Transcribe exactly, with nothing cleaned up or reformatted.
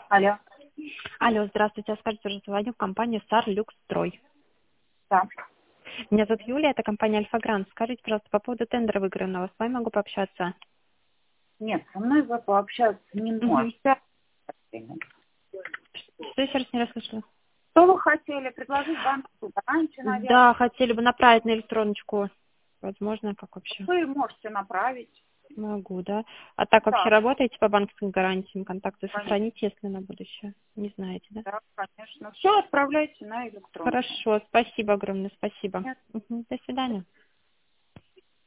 Алло. Алло, здравствуйте. Скажите, уже звоню в компанию «Сарлюкстрой». Да. Меня зовут Юлия, это компания «Альфа-Грант». Скажите, пожалуйста, по поводу тендера выигранного, с вами могу пообщаться? Нет, со мной вы пообщаться не Угу. можете. Что еще раз не расслышала? Что вы хотели? Предложить банковскую гарантию, наверное. Да, хотели бы направить на электроночку. Возможно, как вообще? Вы можете направить. Могу, да? А так вообще Да, работаете по банковским гарантиям? Контакты конечно. сохраните, если на будущее? Не знаете, да? Да, конечно. Все отправляйте на электронку. Хорошо, спасибо огромное, спасибо. Нет. Мгм. До свидания.